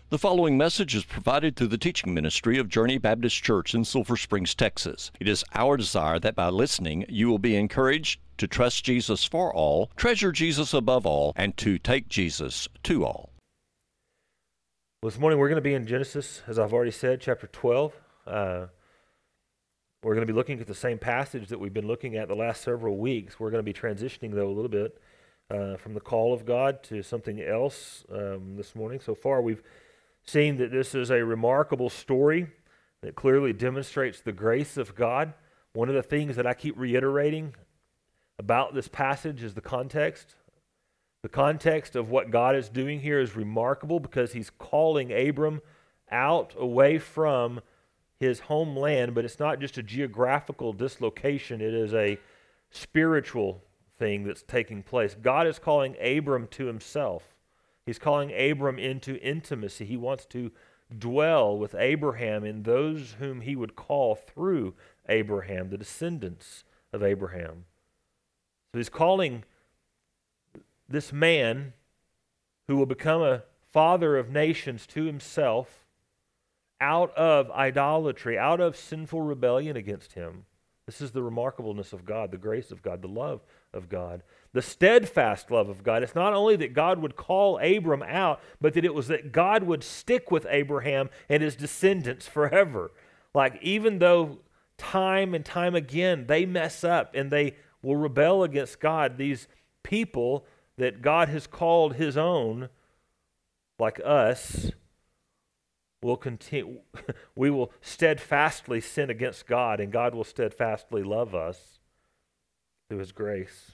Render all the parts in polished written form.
The following message is provided through the teaching ministry of Journey Baptist Church in Sulphur Springs, Texas. It is our desire that by listening, you will be encouraged to trust Jesus for all, treasure Jesus above all, and to take Jesus to all. Well, this morning we're going to be in Genesis, as I've already said, chapter 12. We're going to be looking at the same passage that we've been looking at the last several weeks. We're going to be transitioning, though, a little bit from the call of God to something else this morning. So far, we've seen that this is a remarkable story that clearly demonstrates the grace of God. One of the things that I keep reiterating about this passage is the context. The context of what God is doing here is remarkable because he's calling Abram out away from his homeland, but it's not just a geographical dislocation, it is a spiritual thing that's taking place. God is calling Abram to himself. He's calling Abram into intimacy. He wants to dwell with Abraham and those whom he would call through Abraham, the descendants of Abraham. So he's calling this man who will become a father of nations to himself out of idolatry, out of sinful rebellion against him. This is the remarkableness of God, the grace of God, the love of God, the steadfast love of God. It's not only that God would call Abram out, but that it was that God would stick with Abraham and his descendants forever. Like, even though time and time again they mess up and they will rebel against God, these people that God has called his own, like us, will continue. We will steadfastly sin against God, and God will steadfastly love us through his grace.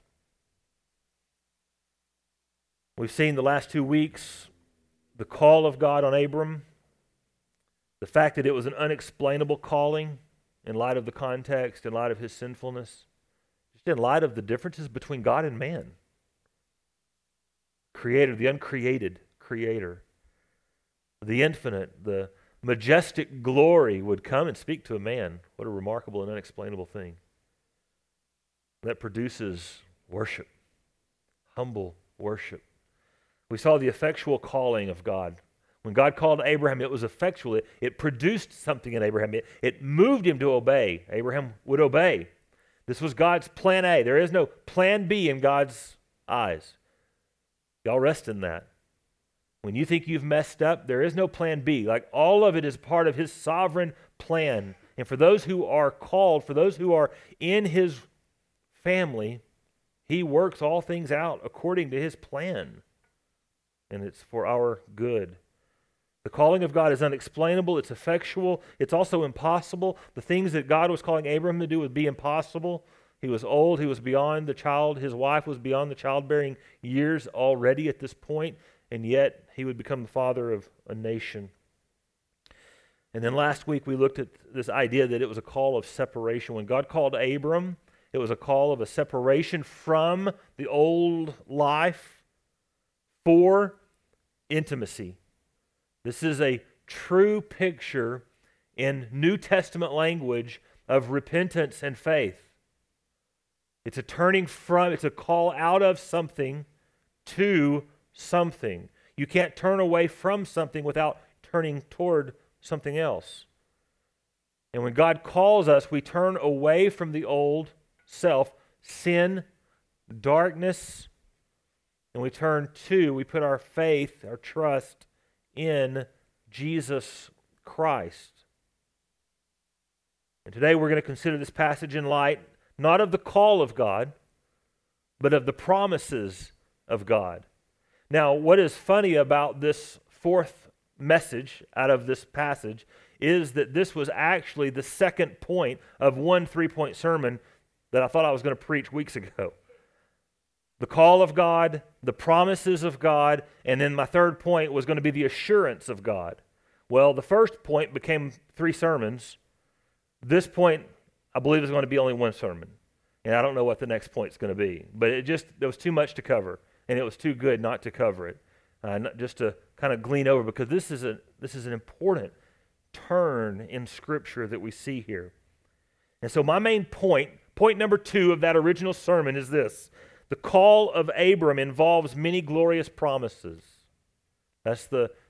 We've seen the last 2 weeks the call of God on Abram, the fact that it was an unexplainable calling in light of the context, in light of his sinfulness, just in light of the differences between God and man. Creator, the uncreated creator, the infinite, the majestic glory would come and speak to a man. What a remarkable and unexplainable thing. That produces worship, humble worship. We saw the effectual calling of God. When God called Abraham, it was effectual. It produced something in Abraham. It moved him to obey. Abraham would obey. This was God's plan A. There is no plan B in God's eyes. Y'all rest in that. When you think you've messed up, there is no plan B. Like, all of it is part of his sovereign plan. And for those who are called, for those who are in his family, he works all things out according to his plan. And it's for our good. The calling of God is unexplainable, it's effectual, it's also impossible. The things that God was calling Abraham to do would be impossible. He was old, he was beyond the child, his wife was beyond the childbearing years already at this point, and yet he would become the father of a nation. And then last week we looked at this idea that it was a call of separation. When God called Abram, it was a call of a separation from the old life for intimacy. This is a true picture in New Testament language of repentance and faith. It's a turning from, it's a call out of something to something. You can't turn away from something without turning toward something else. And when God calls us, we turn away from the old self, sin, darkness, and we put our faith, our trust in Jesus Christ. And today we're going to consider this passage in light not of the call of God, but of the promises of God. Now, what is funny about this fourth message out of this passage is that this was actually the second point of one 3-point sermon that I thought I was going to preach weeks ago. The call of God, the promises of God, and then my third point was going to be the assurance of God. Well, the first point became 3 sermons. This point, I believe, is going to be only 1 sermon. And I don't know what the next point is going to be. But there was too much to cover, and it was too good not to cover it. Just to kind of glean over, because this is an important turn in Scripture that we see here. And so my main point number 2 of that original sermon is this. The call of Abram involves many glorious promises. That's the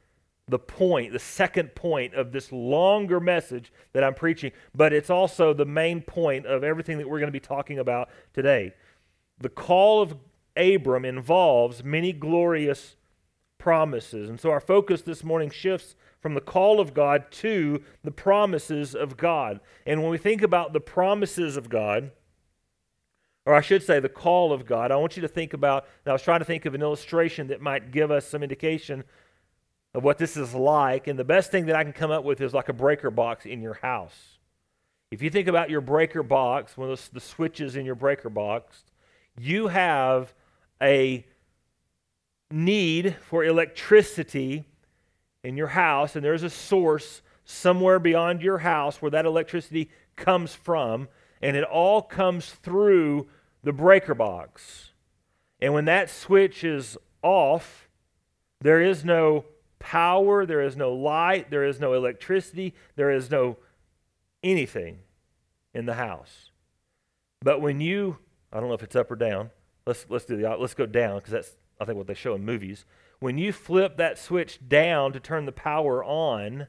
the point, the second point of this longer message that I'm preaching, but it's also the main point of everything that we're going to be talking about today. The call of Abram involves many glorious promises. And so our focus this morning shifts from the call of God to the promises of God. And when we think about the promises of God, or I should say the call of God, I want you to think about, and I was trying to think of an illustration that might give us some indication of what this is like. And the best thing that I can come up with is like a breaker box in your house. If you think about your breaker box, one of the switches in your breaker box, you have a need for electricity in your house, and there's a source somewhere beyond your house where that electricity comes from, and it all comes through the breaker box. And when that switch is off, there is no power, there is no light, there is no electricity, there is no anything in the house. But when you, I don't know if it's up or down, let's go down, because that's I think what they show in movies. When you flip that switch down to turn the power on,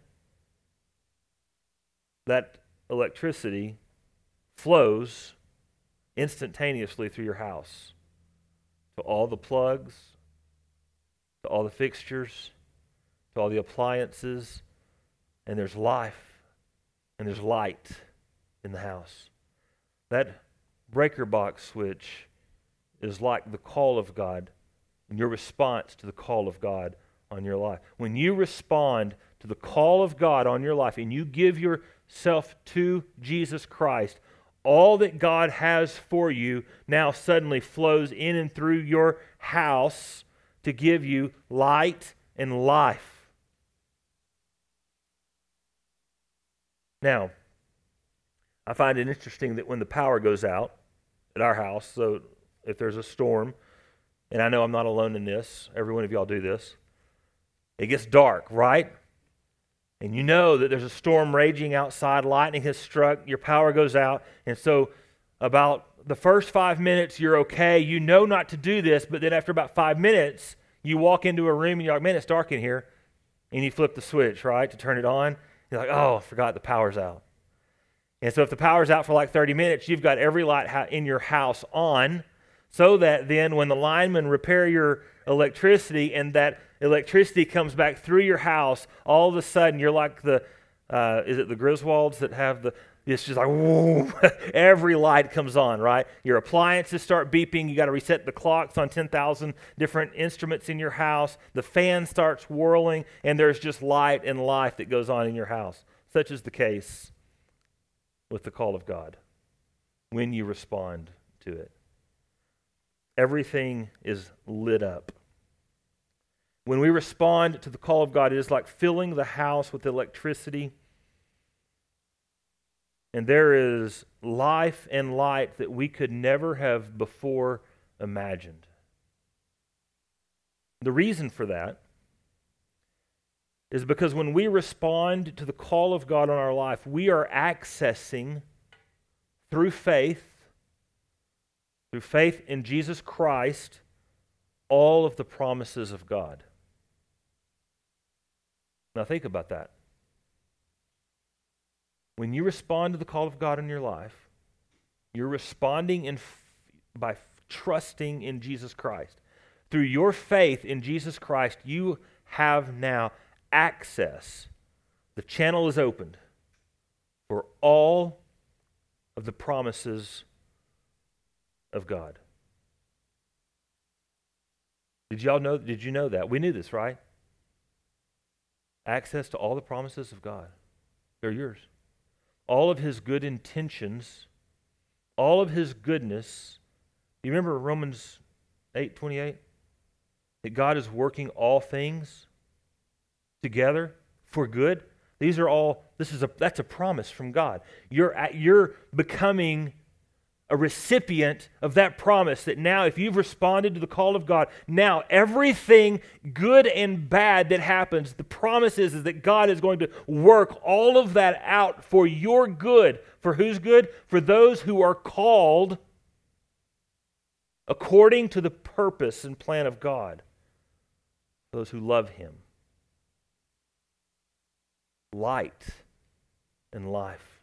that electricity flows instantaneously through your house to all the plugs, to all the fixtures, to all the appliances, and there's life and there's light in the house. That breaker box switch is like the call of God and your response to the call of God on your life. When you respond to the call of God on your life and you give yourself to Jesus Christ, all that God has for you now suddenly flows in and through your house to give you light and life. Now, I find it interesting that when the power goes out at our house, so if there's a storm, and I know I'm not alone in this, every one of y'all do this, it gets dark, right? And you know that there's a storm raging outside, lightning has struck, your power goes out, and so about the first 5 minutes you're okay, you know not to do this, but then after about 5 minutes, you walk into a room and you're like, man, it's dark in here, and you flip the switch, right, to turn it on. You're like, oh, I forgot the power's out. And so if the power's out for like 30 minutes, you've got every light in your house on, so that then when the linemen repair your electricity and that electricity comes back through your house, all of a sudden you're like is it the Griswolds that have it's just like, whoa, every light comes on, right? Your appliances start beeping. You got to reset the clocks on 10,000 different instruments in your house. The fan starts whirling, and there's just light and life that goes on in your house. Such is the case with the call of God when you respond to it. Everything is lit up. When we respond to the call of God, it is like filling the house with electricity. And there is life and light that we could never have before imagined. The reason for that is because when we respond to the call of God on our life, we are accessing through faith in Jesus Christ, all of the promises of God. Now think about that. When you respond to the call of God in your life, you're responding by trusting in Jesus Christ. Through your faith in Jesus Christ, you have now access. The channel is opened for all of the promises of God. Did you know that? We knew this, right? Access to all the promises of God. They're yours. All of his good intentions, all of his goodness. Do you remember Romans 8:28? That God is working all things together for good. That's a promise from God. You're becoming a recipient of that promise, that now if you've responded to the call of God, now everything good and bad that happens, the promise is that God is going to work all of that out for your good. For whose good? For those who are called according to the purpose and plan of God. Those who love him. light and life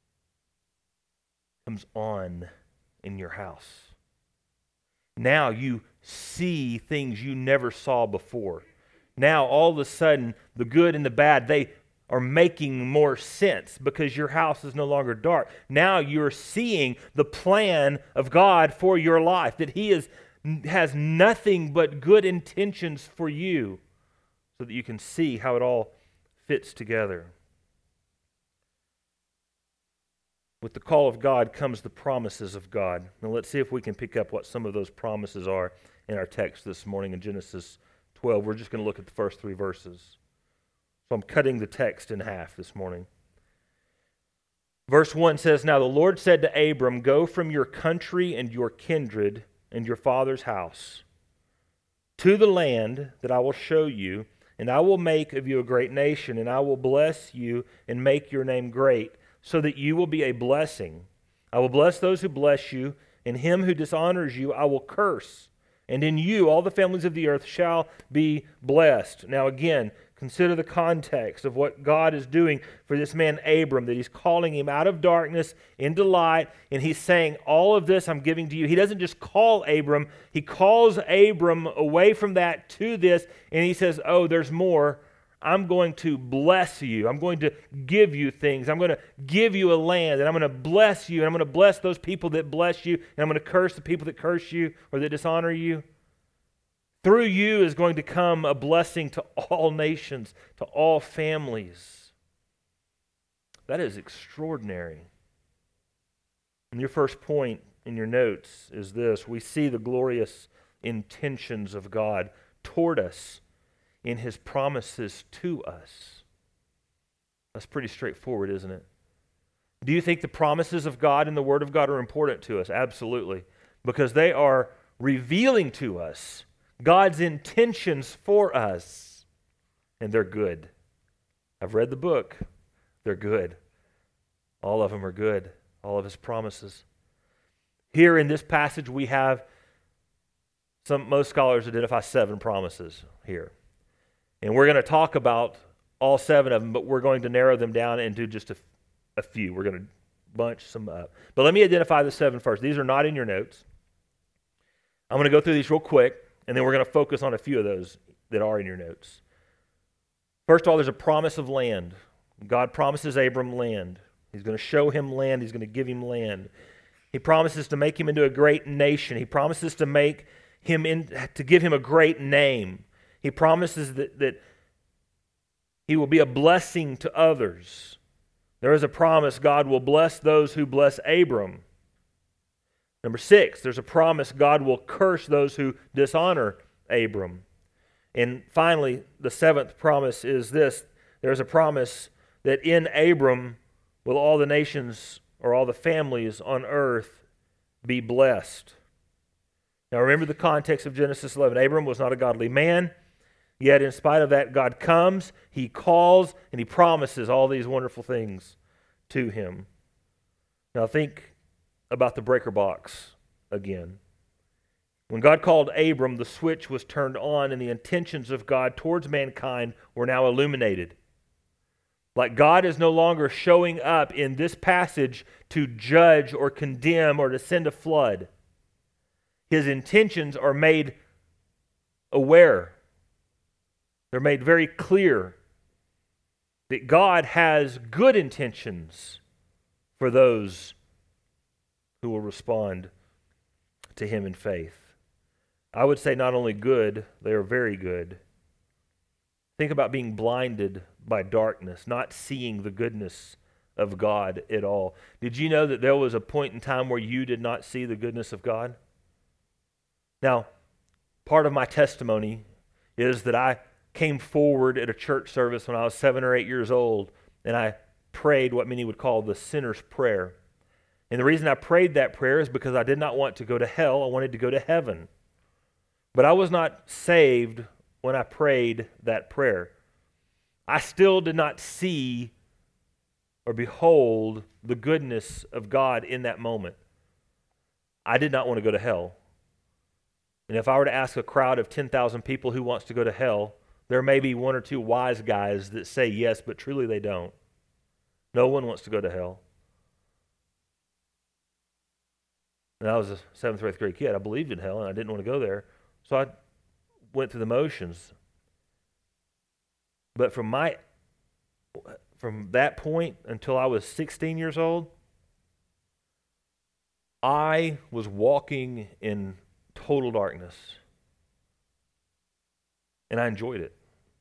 comes on in your house. Now you see things you never saw before. Now all of a sudden, the good and the bad, they are making more sense because your house is no longer dark. Now you're seeing the plan of God for your life, that He has nothing but good intentions for you, so that you can see how it all fits together. With the call of God comes the promises of God. Now let's see if we can pick up what some of those promises are in our text this morning in Genesis 12. We're just going to look at the first 3 verses. So I'm cutting the text in half this morning. Verse 1 says, "Now the Lord said to Abram, go from your country and your kindred and your father's house to the land that I will show you, and I will make of you a great nation, and I will bless you and make your name great, so that you will be a blessing. I will bless those who bless you, and him who dishonors you I will curse. And in you all the families of the earth shall be blessed." Now again, consider the context of what God is doing for this man Abram, that He's calling him out of darkness into light, and He's saying, all of this I'm giving to you. He doesn't just call Abram, He calls Abram away from that to this, and He says, oh, there's more. I'm going to bless you. I'm going to give you things. I'm going to give you a land, and I'm going to bless you, and I'm going to bless those people that bless you, and I'm going to curse the people that curse you or that dishonor you. Through you is going to come a blessing to all nations, to all families. That is extraordinary. And your first point in your notes is this: we see the glorious intentions of God toward us in His promises to us. That's pretty straightforward, isn't it? Do you think the promises of God and the Word of God are important to us? Absolutely. Because they are revealing to us God's intentions for us. And they're good. I've read the book. They're good. All of them are good. All of His promises. Here in this passage we have most scholars identify 7 promises here. And we're going to talk about all 7 of them, but we're going to narrow them down into just a few. We're going to bunch some up. But let me identify the 7 first. These are not in your notes. I'm going to go through these real quick, and then we're going to focus on a few of those that are in your notes. First of all, there's a promise of land. God promises Abram land. He's going to show him land. He's going to give him land. He promises to make him into a great nation. He promises to give him a great name. He promises that he will be a blessing to others. There is a promise God will bless those who bless Abram. Number 6, there's a promise God will curse those who dishonor Abram. And finally, the 7th promise is this: there's a promise that in Abram will all the nations or all the families on earth be blessed. Now remember the context of Genesis 11. Abram was not a godly man. Yet in spite of that, God comes, He calls, and He promises all these wonderful things to him. Now think about the breaker box again. When God called Abram, the switch was turned on, and the intentions of God towards mankind were now illuminated. Like God is no longer showing up in this passage to judge or condemn or to send a flood. His intentions are made aware. They're made very clear that God has good intentions for those who will respond to Him in faith. I would say not only good, they are very good. Think about being blinded by darkness, not seeing the goodness of God at all. Did you know that there was a point in time where you did not see the goodness of God? Now, part of my testimony is that I came forward at a church service when I was 7 or 8 years old, and I prayed what many would call the sinner's prayer. And the reason I prayed that prayer is because I did not want to go to hell. I wanted to go to heaven. But I was not saved when I prayed that prayer. I still did not see or behold the goodness of God in that moment. I did not want to go to hell. And if I were to ask a crowd of 10,000 people who wants to go to hell, There may be one or two wise guys that say yes, but truly they don't. No one wants to go to hell. And I was a 7th or 8th grade kid. I believed in hell, and I didn't want to go there. So I went through the motions. But from that point until I was 16 years old, I was walking in total darkness. And I enjoyed it.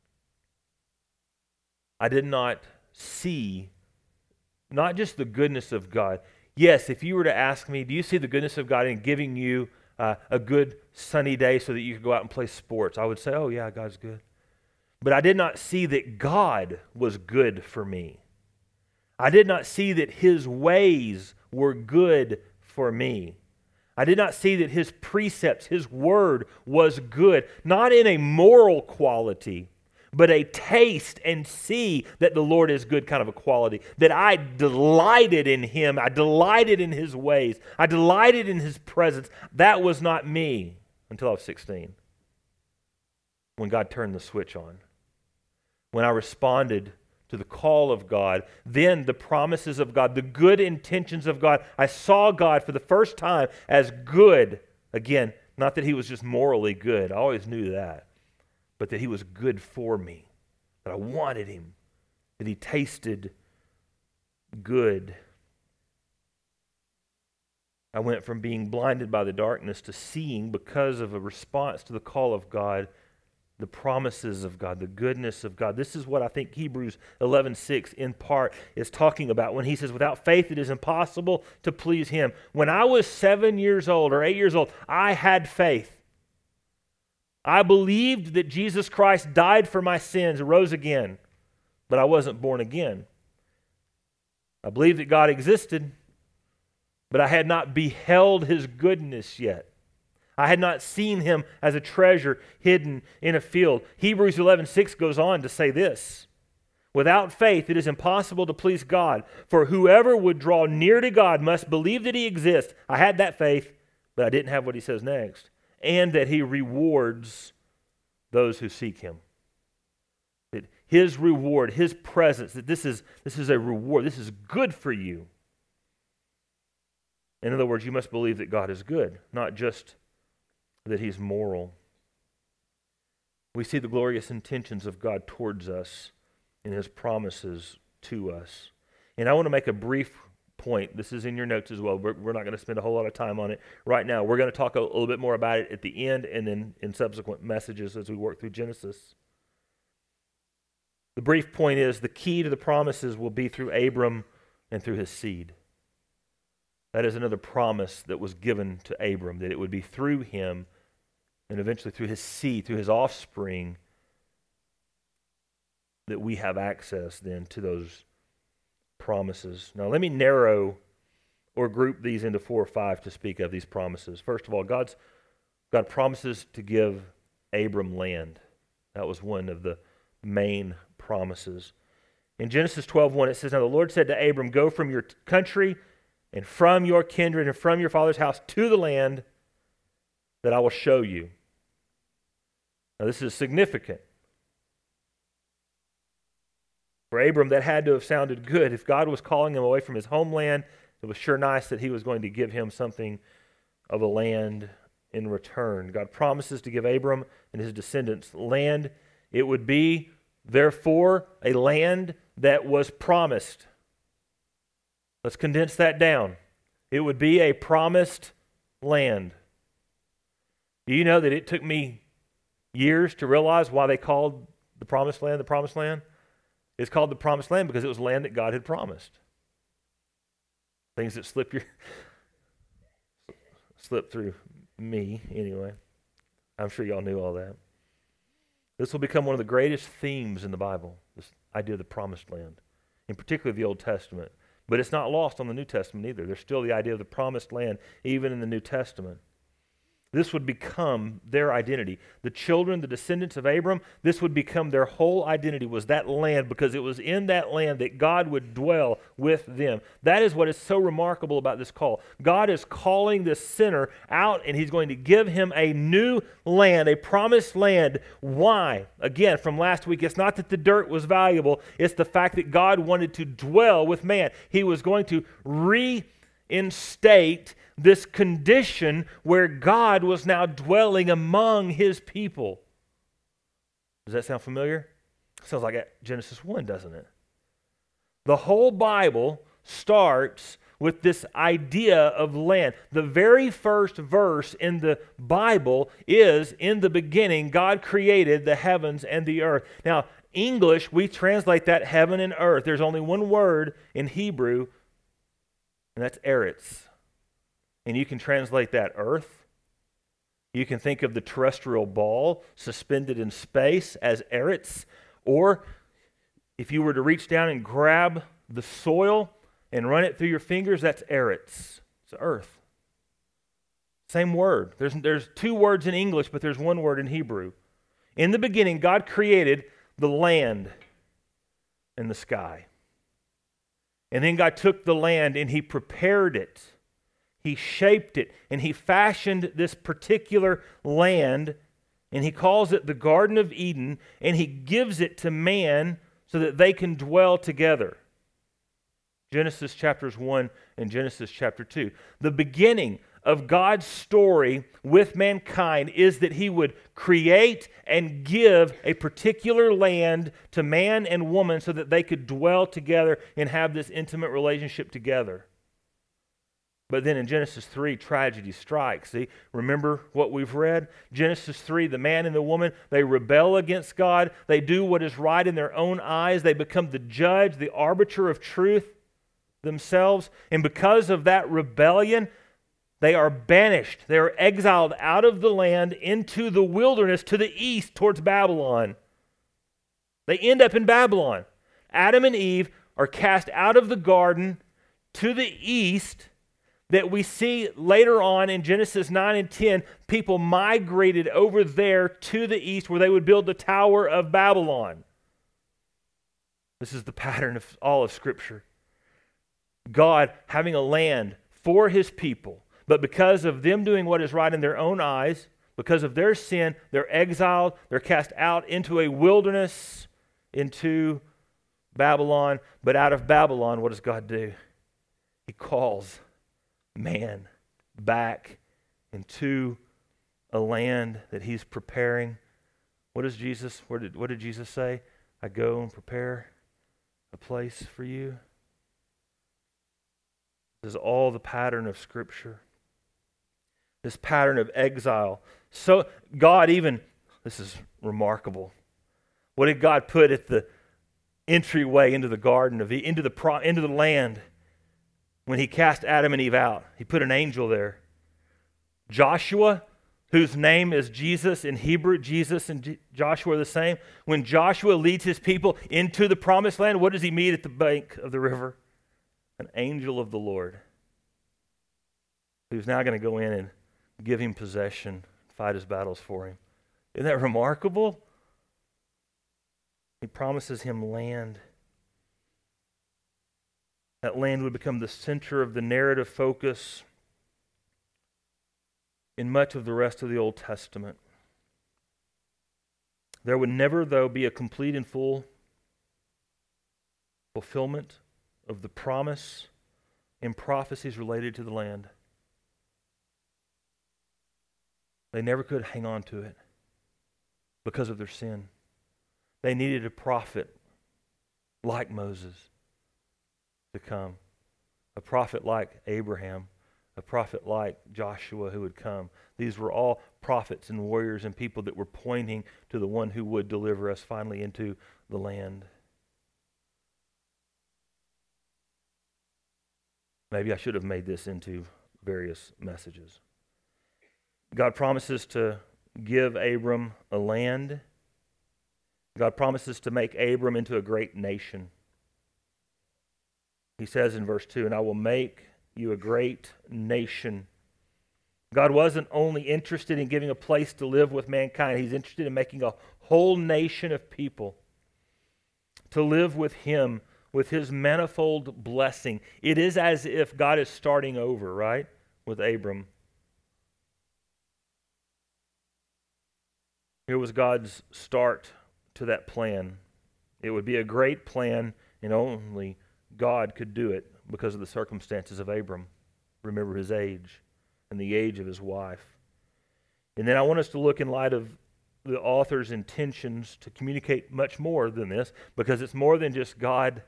I did not see not just the goodness of God. Yes, if you were to ask me, do you see the goodness of God in giving you a good sunny day so that you could go out and play sports? I would say, oh yeah, God's good. But I did not see that God was good for me. I did not see that His ways were good for me. I did not see that His precepts, His word was good, not in a moral quality, but a taste and see that the Lord is good kind of a quality. That I delighted in Him. I delighted in His ways. I delighted in His presence. That was not me until I was 16, when God turned the switch on. When I responded to the call of God, then the promises of God, the good intentions of God. I saw God for the first time as good. Again, not that He was just morally good. I always knew that. But that He was good for me. That I wanted Him. That He tasted good. I went from being blinded by the darkness to seeing, because of a response to the call of God, the promises of God, the goodness of God. This is what I think Hebrews 11:6 in part is talking about when he says, without faith it is impossible to please Him. When I was 7 years old or 8 years old, I had faith. I believed that Jesus Christ died for my sins and rose again, but I wasn't born again. I believed that God existed, but I had not beheld His goodness yet. I had not seen Him as a treasure hidden in a field. Hebrews 11:6 goes on to say this: without faith it is impossible to please God, for whoever would draw near to God must believe that He exists. I had that faith, but I didn't have what he says next. And that He rewards those who seek Him. That His reward, His presence, that this is a reward. This is good for you. In other words, you must believe that God is good, not just that He's moral. We see the glorious intentions of God towards us in His promises to us. And I want to make a brief point. This is in your notes as well. We're not going to spend a whole lot of time on it right now. We're going to talk a little bit more about it at the end and then in subsequent messages as we work through Genesis. The brief point is the key to the promises will be through Abram and through his seed. That is another promise that was given to Abram, that it would be through him and eventually through his seed, through his offspring, that we have access then to those promises. Now let me narrow or group these into 4 or 5 to speak of, these promises. First of all, God promises to give Abram land. That was one of the main promises. In Genesis 12:1 it says, now the Lord said to Abram, go from your country and from your kindred and from your father's house to the land that I will show you. Now this is significant. For Abram, that had to have sounded good. If God was calling him away from his homeland, it was sure nice that He was going to give him something of a land in return. God promises to give Abram and his descendants land. It would be, therefore, a land that was promised. Let's condense that down. It would be a promised land. Do you know that it took me years to realize why they called the promised land the promised land? It's called the promised land because it was land that God had promised. Things that slip through me anyway. I'm sure y'all knew all that. This will become one of the greatest themes in the Bible, this idea of the promised land, in particular the Old Testament. But it's not lost on the New Testament either. There's still the idea of the promised land, even in the New Testament. This would become their identity. The children, the descendants of Abram, this would become their whole identity, was that land, because it was in that land that God would dwell with them. That is what is so remarkable about this call. God is calling this sinner out, and he's going to give him a new land, a promised land. Why? Again, from last week, it's not that the dirt was valuable, it's the fact that God wanted to dwell with man. He was going to reinstate this condition where God was now dwelling among his people. Does that sound familiar? Sounds like Genesis 1, doesn't it? The whole Bible starts with this idea of land. The very first verse in the Bible is, in the beginning, God created the heavens and the earth. Now, English, we translate that heaven and earth. There's only one word in Hebrew, and that's eretz. And you can translate that earth. You can think of the terrestrial ball suspended in space as eretz. Or if you were to reach down and grab the soil and run it through your fingers, that's eretz. It's earth. Same word. There's two words in English, but there's one word in Hebrew. In the beginning, God created the land and the sky. And then God took the land and he prepared it. He shaped it, and he fashioned this particular land, and he calls it the Garden of Eden, and he gives it to man so that they can dwell together. Genesis chapters 1 and Genesis chapter 2. The beginning of God's story with mankind is that he would create and give a particular land to man and woman so that they could dwell together and have this intimate relationship together. But then in Genesis 3, tragedy strikes. See, remember what we've read? Genesis 3, the man and the woman, they rebel against God. They do what is right in their own eyes. They become the judge, the arbiter of truth themselves. And because of that rebellion, they are banished. They are exiled out of the land into the wilderness to the east towards Babylon. They end up in Babylon. Adam and Eve are cast out of the garden to the east, that we see later on in Genesis 9 and 10, people migrated over there to the east where they would build the Tower of Babylon. This is the pattern of all of Scripture. God having a land for his people, but because of them doing what is right in their own eyes, because of their sin, they're exiled, they're cast out into a wilderness, into Babylon. But out of Babylon, what does God do? He calls man back into a land that he's preparing. What did Jesus say? I go and prepare a place for you. This is all the pattern of Scripture. This pattern of exile. So God even, this is remarkable. What did God put at the entryway into the garden of into the land? When he cast Adam and Eve out, he put an angel there. Joshua, whose name is Jesus in Hebrew, Jesus and Joshua are the same. When Joshua leads his people into the promised land, what does he meet at the bank of the river? An angel of the Lord, who's now going to go in and give him possession, fight his battles for him. Isn't that remarkable? He promises him land. That land would become the center of the narrative focus in much of the rest of the Old Testament. There would never, though, be a complete and full fulfillment of the promise and prophecies related to the land. They never could hang on to it because of their sin. They needed a prophet like Moses to come, a prophet like Abraham, a prophet like Joshua who would come. These were all prophets and warriors and people that were pointing to the one who would deliver us finally into the land. Maybe I should have made this into various messages. God promises to give Abram a land. God promises to make Abram into a great nation. He says in verse 2, "And I will make you a great nation, God wasn't only interested in giving a place to live with mankind, He's interested in making a whole nation of people to live with Him, with His manifold blessing. It is as if God is starting over, right, with Abram. Here was God's start to that plan. It would be a great plan, and only God could do it because of the circumstances of Abram. Remember his age and the age of his wife. And then I want us to look in light of the author's intentions to communicate much more than this, because it's more than just God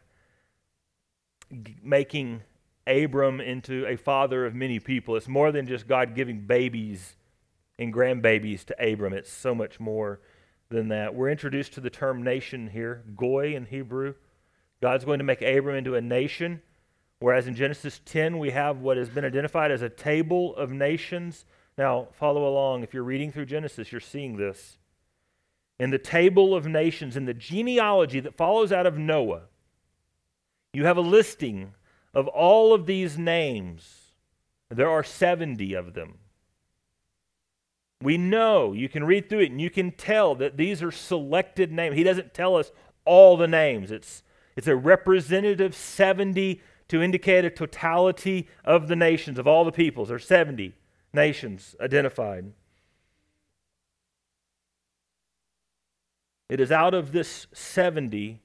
making Abram into a father of many people. It's more than just God giving babies and grandbabies to Abram. It's so much more than that. We're introduced to the term nation here, goy in Hebrew. God's going to make Abram into a nation, whereas in Genesis 10 we have what has been identified as a table of nations. Now, follow along. If you're reading through Genesis, you're seeing this. In the table of nations, in the genealogy that follows out of Noah, you have a listing of all of these names. There are 70 of them. We know, you can read through it and you can tell that these are selected names. He doesn't tell us all the names. It's a representative 70 to indicate a totality of the nations, of all the peoples. There are 70 nations identified. It is out of this 70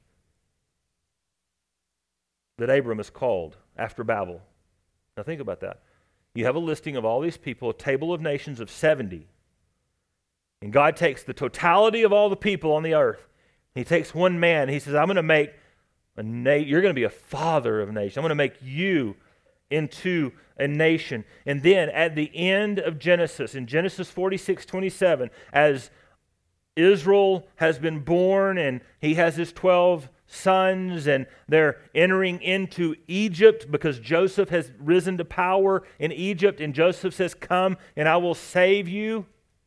that Abram is called after Babel. Now think about that. You have a listing of all these people, a table of nations of 70. And God takes the totality of all the people on the earth. He takes one man. He says, I'm going to make you're going to be a father of nations. I'm going to make you into a nation. And then at the end of Genesis, in Genesis 46:27, as Israel has been born and he has his 12 sons and they're entering into Egypt because Joseph has risen to power in Egypt, and Joseph says, come and I will save you.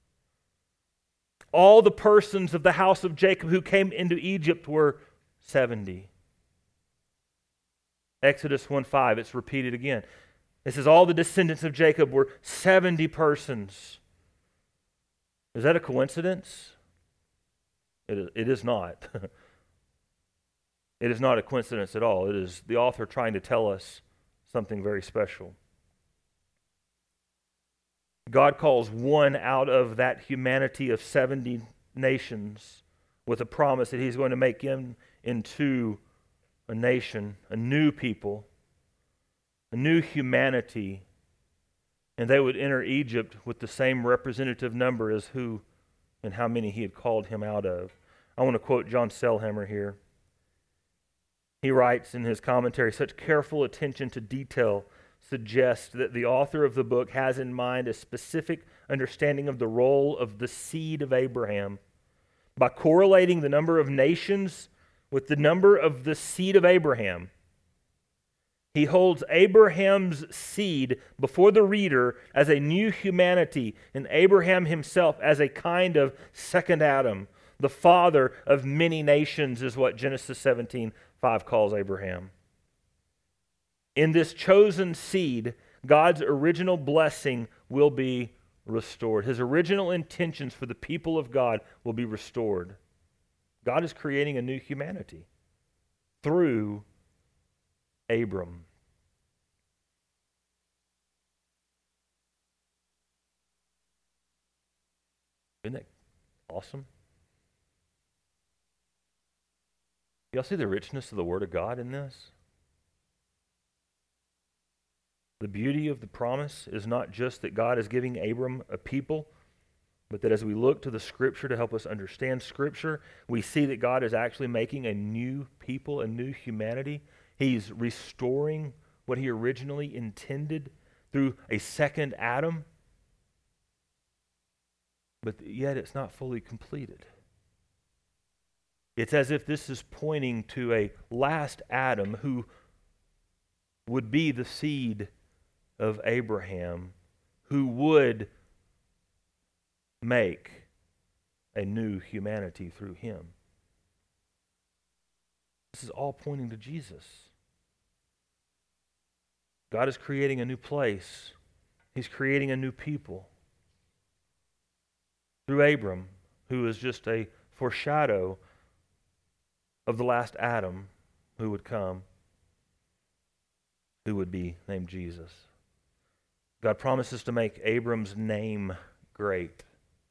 All the persons of the house of Jacob who came into Egypt were 70. Exodus 1:5, it's repeated again. It says all the descendants of Jacob were 70 persons. Is that a coincidence? It is not. It is not a coincidence at all. It is the author trying to tell us something very special. God calls one out of that humanity of 70 nations with a promise that He's going to make him into a nation, a new people, a new humanity, and they would enter Egypt with the same representative number as who and how many He had called him out of. I want to quote John Selhammer here. He writes in his commentary, such careful attention to detail suggests that the author of the book has in mind a specific understanding of the role of the seed of Abraham. By correlating the number of nations with the number of the seed of Abraham, he holds Abraham's seed before the reader as a new humanity, and Abraham himself as a kind of second Adam. The father of many nations is what Genesis 17:5 calls Abraham. In this chosen seed, God's original blessing will be restored. His original intentions for the people of God will be restored. God is creating a new humanity through Abram. Isn't that awesome? Y'all see the richness of the Word of God in this? The beauty of the promise is not just that God is giving Abram a people, but that as we look to the Scripture to help us understand Scripture, we see that God is actually making a new people, a new humanity. He's restoring what He originally intended through a second Adam, but yet it's not fully completed. It's as if this is pointing to a last Adam who would be the seed of Abraham, who would make a new humanity through him. This is all pointing to Jesus. God is creating a new place He's creating a new people through Abram, who is just a foreshadow of the last Adam who would come, who would be named Jesus. God promises to make Abram's name great.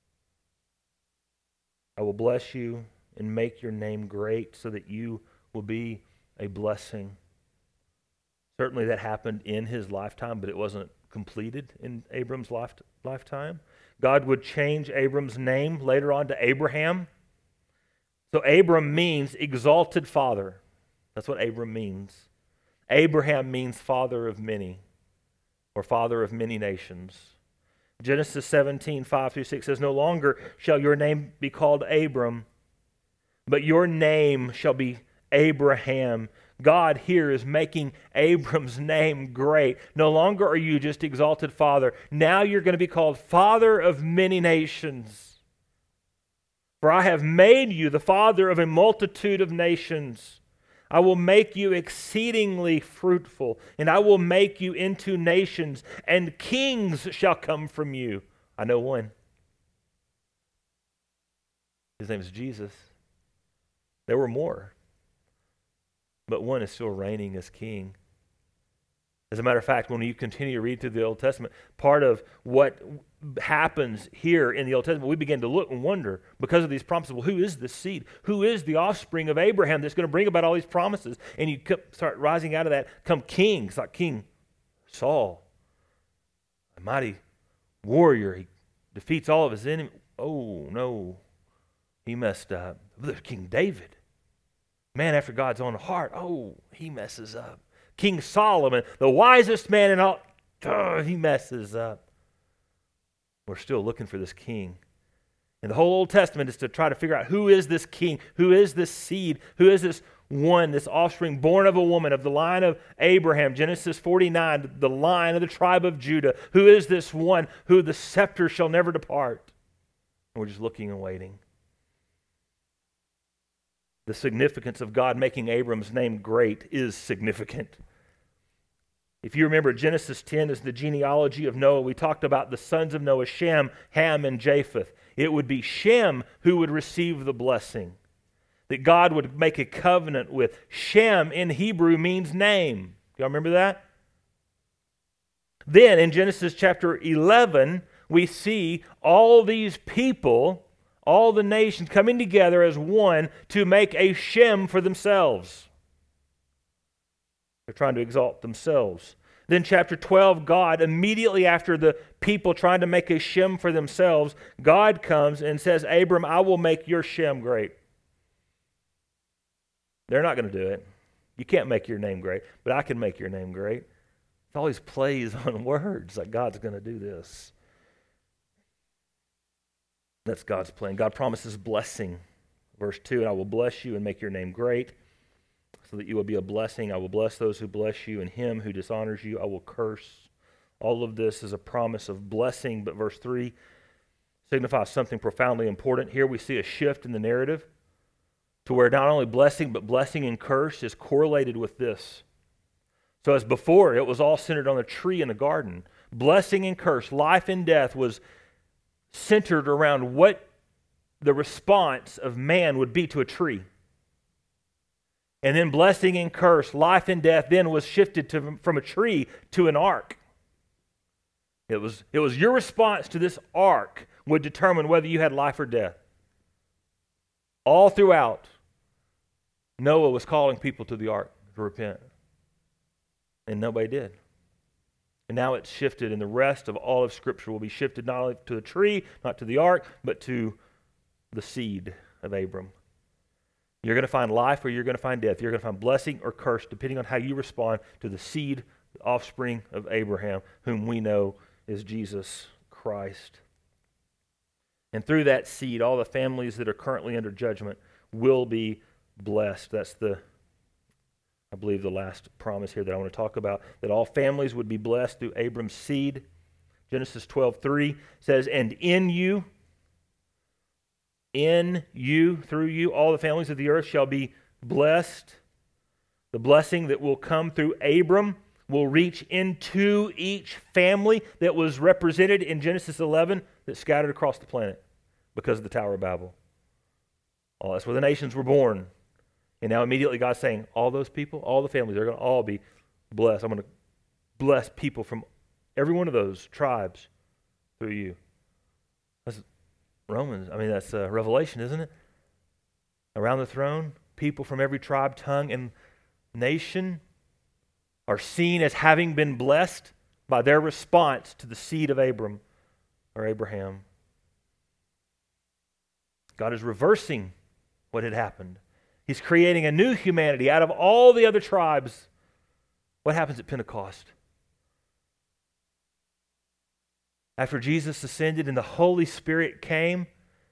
I will bless you and make your name great so that you will be a blessing. Certainly that happened in his lifetime, but it wasn't completed in Abram's lifetime. God would change Abram's name later on to Abraham. So Abram means exalted father. That's what Abram means. Abraham means father of many, or father of many nations. Genesis 17, 5-6 says, "No longer shall your name be called Abram, but your name shall be Abraham." God here is making Abram's name great. No longer are you just exalted father. Now you're going to be called father of many nations. For I have made you the father of a multitude of nations. I will make you exceedingly fruitful, and I will make you into nations, and kings shall come from you. I know one. His name is Jesus. There were more, but one is still reigning as king. As a matter of fact, when you continue to read through the Old Testament, part of what happens here in the Old Testament, we begin to look and wonder, because of these promises, well, who is this seed? Who is the offspring of Abraham that's going to bring about all these promises? And you start rising out of that, come kings like King Saul, a mighty warrior. He defeats all of his enemies. Oh, no, he messed up. There's King David, man after God's own heart. Oh, he messes up. King Solomon, the wisest man in all, he messes up. We're still looking for this king. And the whole Old Testament is to try to figure out who is this king, who is this seed, who is this one, this offspring born of a woman, of the line of Abraham. Genesis 49, the line of the tribe of Judah. Who is this one who the scepter shall never depart? And we're just looking and waiting. The significance of God making Abram's name great is significant. If you remember, Genesis 10 is the genealogy of Noah. We talked about the sons of Noah, Shem, Ham, and Japheth. It would be Shem who would receive the blessing, that God would make a covenant with. Shem in Hebrew means name. Do y'all remember that? Then in Genesis chapter 11, we see all these people, all the nations coming together as one to make a Shem for themselves. They're trying to exalt themselves. Then chapter 12, God, immediately after the people trying to make a Shem for themselves, God comes and says, Abram, I will make your Shem great. They're not going to do it. You can't make your name great, but I can make your name great. It's always plays on words, like God's going to do this. That's God's plan. God promises blessing. Verse 2, and I will bless you and make your name great, so that you will be a blessing. I will bless those who bless you, and him who dishonors you I will curse. All of this is a promise of blessing, but verse 3 signifies something profoundly important. Here we see a shift in the narrative to where not only blessing, but blessing and curse is correlated with this. So as before, it was all centered on the tree in the garden. Blessing and curse, life and death was centered around what the response of man would be to a tree. And then blessing and curse, life and death, then was shifted from a tree to an ark. It was your response to this ark would determine whether you had life or death. All throughout, Noah was calling people to the ark to repent. And nobody did. And now it's shifted, and the rest of all of Scripture will be shifted not only to the tree, not to the ark, but to the seed of Abram. You're going to find life or you're going to find death. You're going to find blessing or curse, depending on how you respond to the seed, the offspring of Abraham, whom we know is Jesus Christ. And through that seed, all the families that are currently under judgment will be blessed. That's I believe, the last promise here that I want to talk about, that all families would be blessed through Abram's seed. Genesis 12:3 says, and in you, through you, all the families of the earth shall be blessed. The blessing that will come through Abram will reach into each family that was represented in Genesis 11 that scattered across the planet because of the Tower of Babel. Oh, that's where the nations were born. And now immediately God's saying, all those people, all the families, they're going to all be blessed. I'm going to bless people from every one of those tribes through you. That's that's Revelation, isn't it? Around the throne, people from every tribe, tongue, and nation are seen as having been blessed by their response to the seed of Abram or Abraham. God is reversing what had happened. He's creating a new humanity out of all the other tribes. What happens at Pentecost? After Jesus ascended and the Holy Spirit came,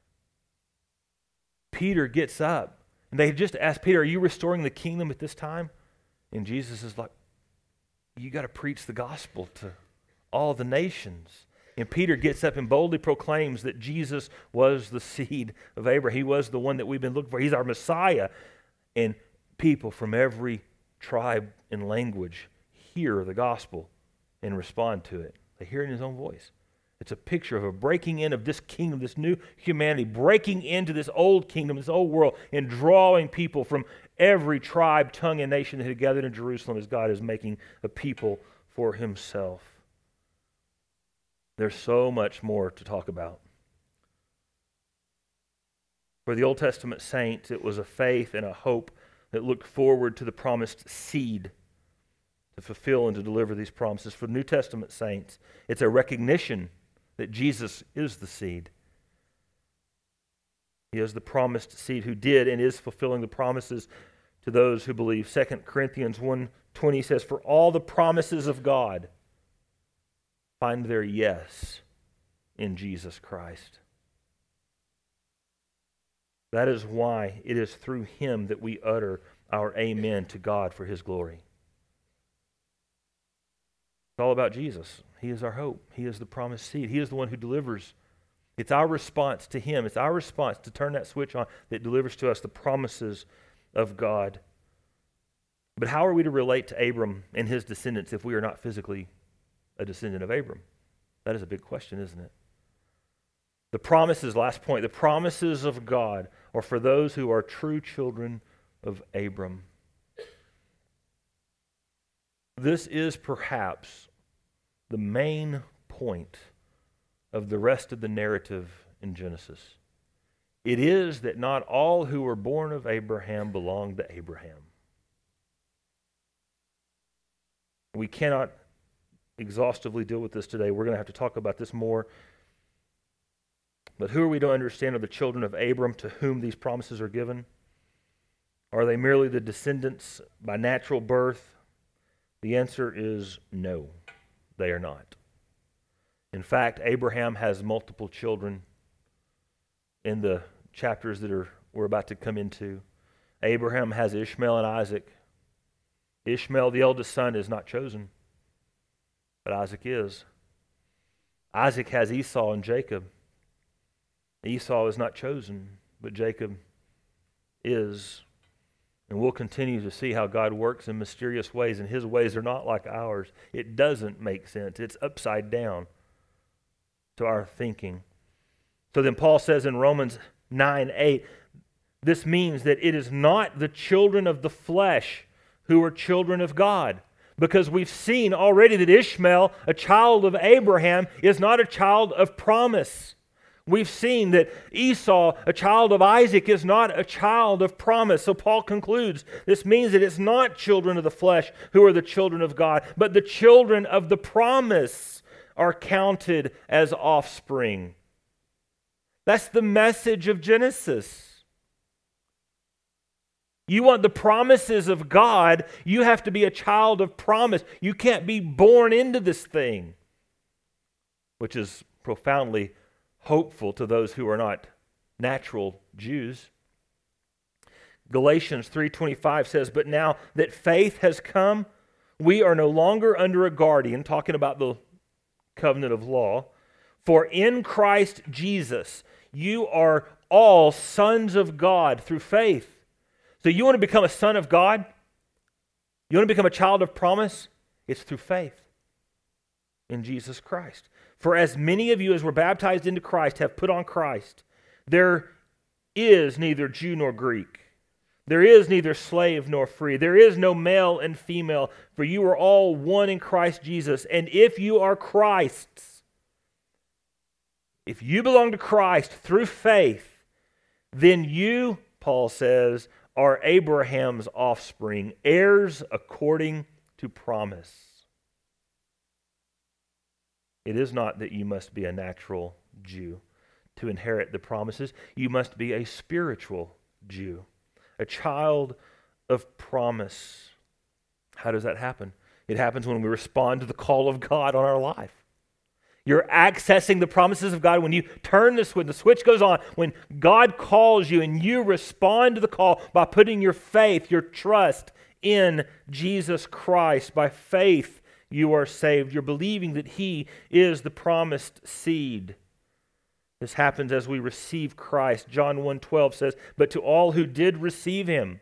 Peter gets up. And they just asked Peter, are you restoring the kingdom at this time? And Jesus is like, you got to preach the gospel to all the nations. And Peter gets up and boldly proclaims that Jesus was the seed of Abraham. He was the one that we've been looking for. He's our Messiah. And people from every tribe and language hear the gospel and respond to it. They hear it in his own voice. It's a picture of a breaking in of this kingdom, this new humanity, breaking into this old kingdom, this old world, and drawing people from every tribe, tongue, and nation that had gathered in Jerusalem as God is making a people for himself. There's so much more to talk about. For the Old Testament saints, it was a faith and a hope that looked forward to the promised seed to fulfill and to deliver these promises. For the New Testament saints, it's a recognition that Jesus is the seed. He is the promised seed who did and is fulfilling the promises to those who believe. 2 Corinthians 1:20 says, for all the promises of God find their yes in Jesus Christ. That is why it is through him that we utter our amen to God for his glory. It's all about Jesus. He is our hope. He is the promised seed. He is the one who delivers. It's our response to him. It's our response to turn that switch on that delivers to us the promises of God. But how are we to relate to Abram and his descendants if we are not physically a descendant of Abram? That is a big question, isn't it? The promises, last point, the promises of God are for those who are true children of Abram. This is perhaps the main point of the rest of the narrative in Genesis. It is that not all who were born of Abraham belong to Abraham. We cannot exhaustively deal with this today. We're going to have to talk about this more. But who are we to understand are the children of Abram to whom these promises are given? Are they merely the descendants by natural birth? The answer is no, they are not. In fact, Abraham has multiple children in the chapters that we're about to come into. Abraham has Ishmael and Isaac. Ishmael, the eldest son, is not chosen, but Isaac is. Isaac has Esau and Jacob. Esau is not chosen, but Jacob is. And we'll continue to see how God works in mysterious ways, and his ways are not like ours. It doesn't make sense. It's upside down to our thinking. So then Paul says in Romans 9:8, this means that it is not the children of the flesh who are children of God. Because we've seen already that Ishmael, a child of Abraham, is not a child of promise. We've seen that Esau, a child of Isaac, is not a child of promise. So Paul concludes, this means that it's not children of the flesh who are the children of God, but the children of the promise are counted as offspring. That's the message of Genesis. You want the promises of God, you have to be a child of promise. You can't be born into this thing, which is profoundly hopeful to those who are not natural Jews. Galatians 3:25 says, but now that faith has come, we are no longer under a guardian, talking about the covenant of law, for in Christ Jesus you are all sons of God through faith. So you want to become a son of God? You want to become a child of promise? It's through faith in Jesus Christ. For as many of you as were baptized into Christ have put on Christ. There is neither Jew nor Greek. There is neither slave nor free. There is no male and female, for you are all one in Christ Jesus. And if you are Christ's, if you belong to Christ through faith, then you, Paul says, are Abraham's offspring, heirs according to promise. It is not that you must be a natural Jew to inherit the promises. You must be a spiritual Jew, a child of promise. How does that happen? It happens when we respond to the call of God on our life. You're accessing the promises of God when you turn the switch goes on, when God calls you and you respond to the call by putting your faith, your trust in Jesus Christ. By faith, you are saved. You're believing that He is the promised seed. This happens as we receive Christ. John 1:12 says, "But to all who did receive Him,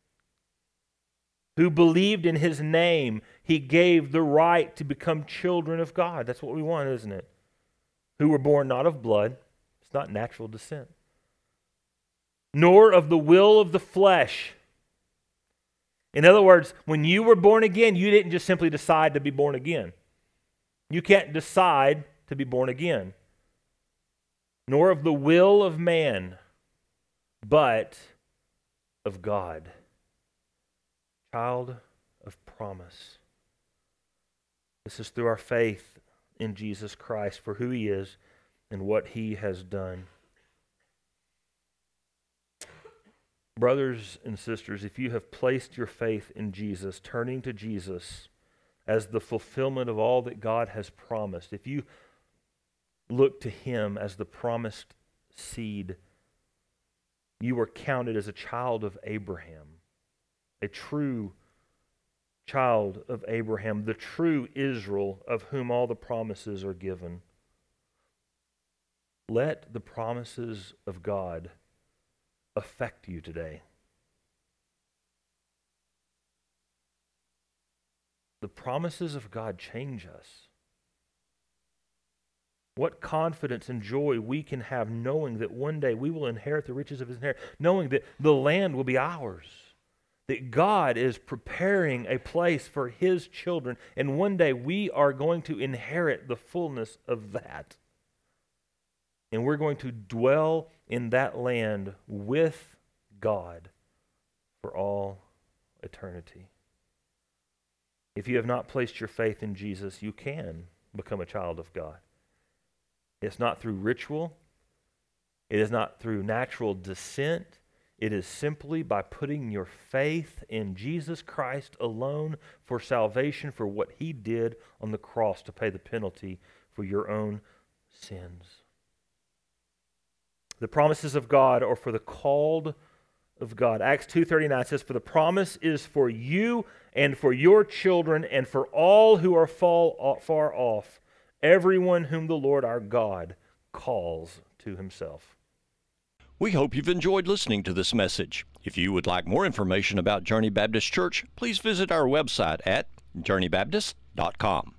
who believed in His name, He gave the right to become children of God." That's what we want, isn't it? Who were born not of blood, it's not natural descent, nor of the will of the flesh. In other words, when you were born again, you didn't just simply decide to be born again. You can't decide to be born again. Nor of the will of man, but of God. Child of promise. This is through our faith in Jesus Christ for who He is and what He has done. Brothers and sisters, if you have placed your faith in Jesus, turning to Jesus as the fulfillment of all that God has promised, if you look to Him as the promised seed, you are counted as a child of Abraham, a true child of Abraham, the true Israel of whom all the promises are given. Let the promises of God affect you today. The promises of God change us. What confidence and joy we can have knowing that one day we will inherit the riches of His inheritance, knowing that the land will be ours, that God is preparing a place for His children, and one day we are going to inherit the fullness of that. And we're going to dwell in that land with God for all eternity. If you have not placed your faith in Jesus, you can become a child of God. It's not through ritual. It is not through natural descent. It is simply by putting your faith in Jesus Christ alone for salvation, for what He did on the cross to pay the penalty for your own sins. The promises of God are for the called of God. Acts 2:39 says, "For the promise is for you and for your children and for all who are far off, everyone whom the Lord our God calls to Himself." We hope you've enjoyed listening to this message. If you would like more information about Journey Baptist Church, please visit our website at journeybaptist.com.